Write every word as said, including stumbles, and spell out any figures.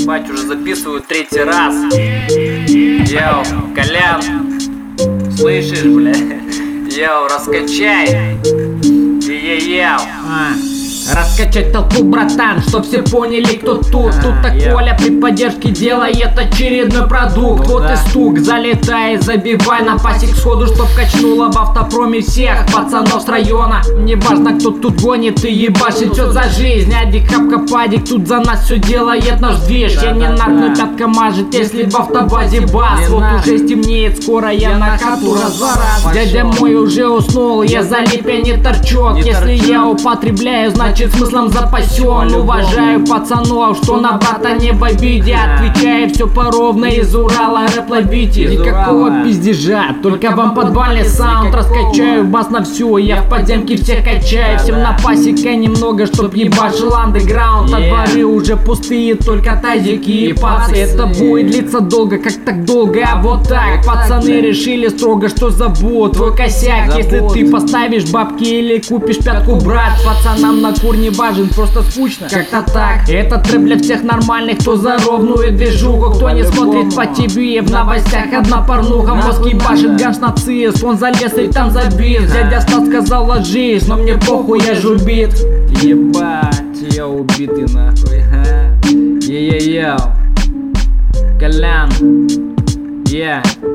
Ебать, уже записываю третий раз. Йоу, Колян, слышишь, бля? Йоу, раскачай. Йоу. Раскачать толпу, братан, чтоб все поняли, кто тут. Тут-то Коля при поддержке делает очередной продукт. Вот и стук, залетай, забивай на пасек сходу, чтоб качнуло в автопроме всех пацанов с района. Не важно, кто тут гонит и ебашит все за жизнь. Адик, хапка, падик, тут за нас все делает наш движ. Я не нарк, но пятка мажет, если в автобазе бас. Вот уже стемнеет, скоро я на хату развораз. Дядя мой уже уснул, я залип, я не торчок. Если я употребляю, значит смыслом запасен. Уважаю пацанов, что на брата не в обиде. Отвечаю все поровно из Урала, рэп ловите. Никакого пиздежа, только вам подвальный саунд. Раскачаю бас на всю, я в подземке всех качаю. Всем на пасеке немного, чтоб ебашил андеграунд. А дворы уже пустые, только тазики и пацы. Это будет длиться долго, как так долго, а вот так. Пацаны решили строго, что забудут твой косяк. Если ты поставишь бабки или купишь пятку, брат, пацанам на кур не важен, просто скучно, как-то так. Этот рэп для всех нормальных, кто за ровную движуху, кто не смотрит по тебе. В новостях одна порнуха, мозг ебашит ганш нацист. Он залез и там забит. Дядя Стас сказал ложись, но мне похуй, я ж убит. Ебать, я убитый нахуй. Е-е-е, Колян, yeah.